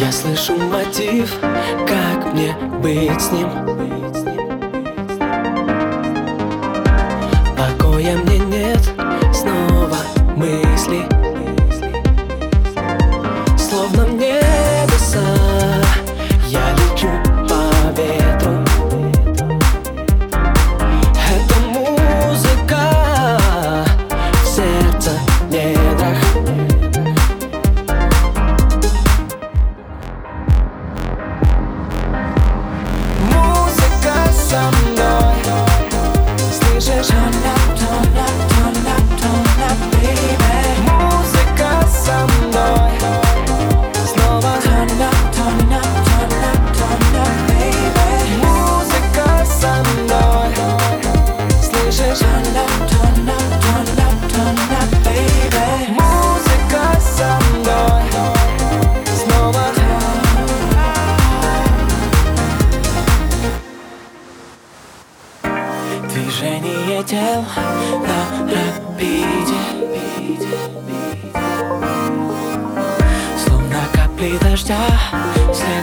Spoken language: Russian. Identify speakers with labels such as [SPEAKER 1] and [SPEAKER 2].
[SPEAKER 1] Я слышу мотив, как мне быть с ним. Покоя мне нет, снова мысли, словно в небеса я лечу по ветру. Это музыка в сердце недрах. Музыка со мной, слышишь? Turn up, baby. Музыка со мной, снова turn up, baby. Музыка со мной, слышишь? Turn up, baby. Музыка со мной, снова движение тел на рапиде, словно капли дождя вслед